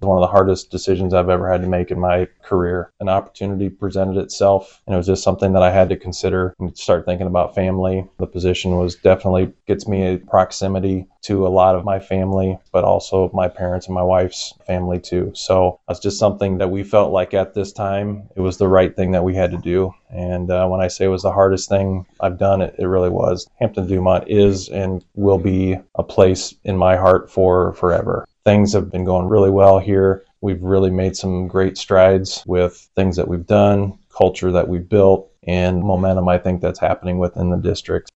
One of the hardest decisions I've ever had to make in my career. An opportunity presented itself, and it was just something that I had to consider and start thinking about family. The position was definitely gets me a proximity to a lot of my family, but also my parents and my wife's family too. So it's just something that we felt like at this time, it was the right thing that we had to do. And when I say it was the hardest thing I've done, it really was. Hampton-Dumont is and will be a place in my heart for forever. Things have been going really well here. We've really made some great strides with things that we've done, culture that we've built, and momentum I think that's happening within the district.